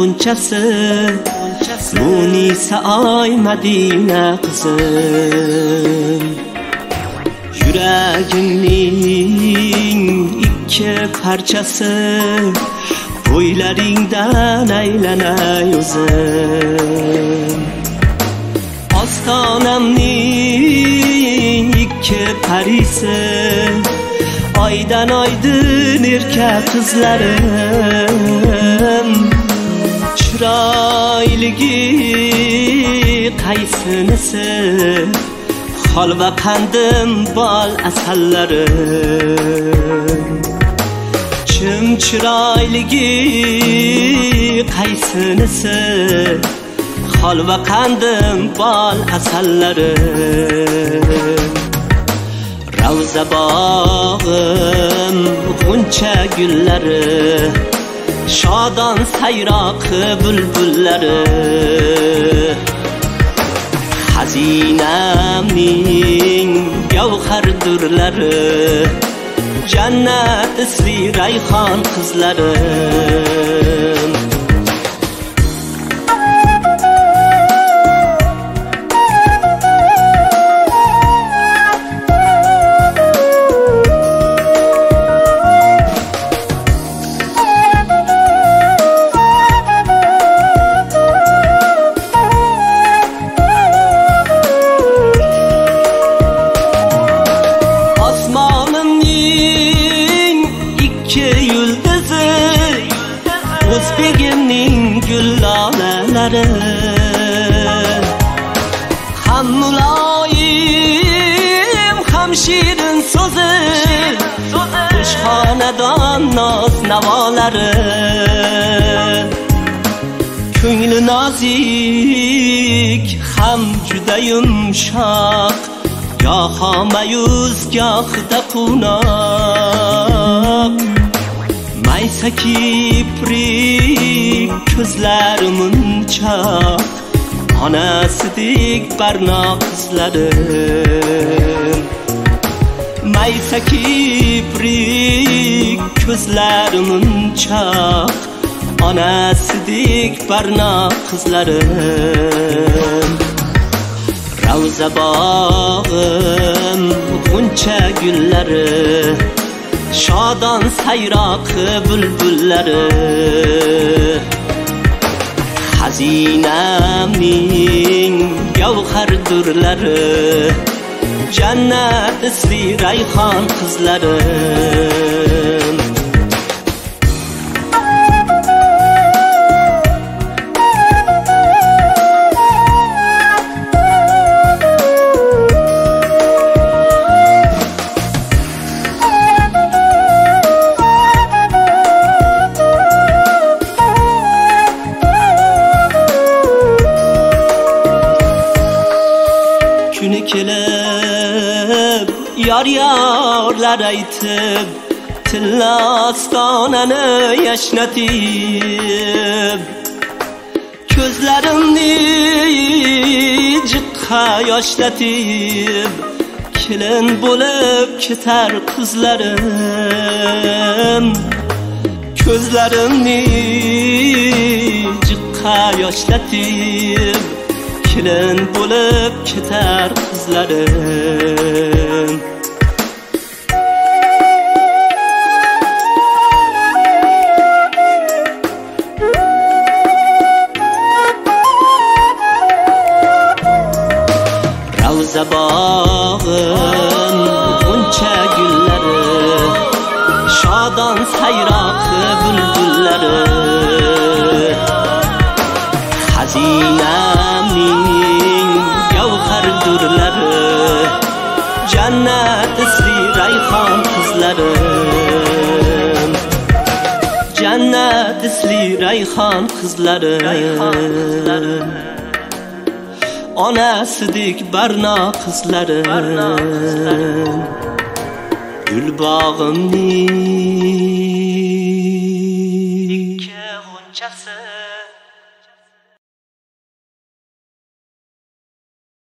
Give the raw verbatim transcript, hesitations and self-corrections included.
g'unchasi, Munisa oy Madina qizim. Yuragimning ikki parchasi, bo'ylaringdan aylanay o'zim. Ostonamning ikki parisi, oydan oydin erka qizlarim. Chiroyligi qaysinisi, holva qandim bol asallarim. Chim chiroyligi qaysinisi, holva qandim bol asallarim. Ravza bog'im g'uncha gullari, shodon sayroqi bulbullari. Xazinamning gavhar durlari, jannat isli rayhon qizlarim. O'zbegimning gullolalari, ham muloyim ham shirin so'zi, xushxonadon noz navolari. Ko'ngli nozik ham juda yumshoq, goho mayus gohida quvnoq. Maysa kiprik ko'zlari munchoq, onasidek barnoq qizlarim. Maysa kiprik ko'zlari munchoq, onasidek barnoq qizlarim. Ravza bog'im g'uncha gullari, shodon sayroqi bulbullari. Xazinamning gavhar durlari, jannat isli rayhon qizlarim. Kuni kelib yor yorlar aytib, tilla ostonani yashnatib, ko'zlarimni jiqqa yoshlatib, kelin bo'lib ketar qizlarim. Ko'zlarimni jiqqa yoshlatib, kelin bo'lib ketar qizlarim. Ravza bog'im g'uncha gullari, shodon sayroqi bulbullari. Xazinamning gavhar durlari, jannat isli rayhon qizlarim. Jannat isli rayhon qizlarim. Onasidek barnoq qizlarim. Gul bog'imning ikki g'unchasi,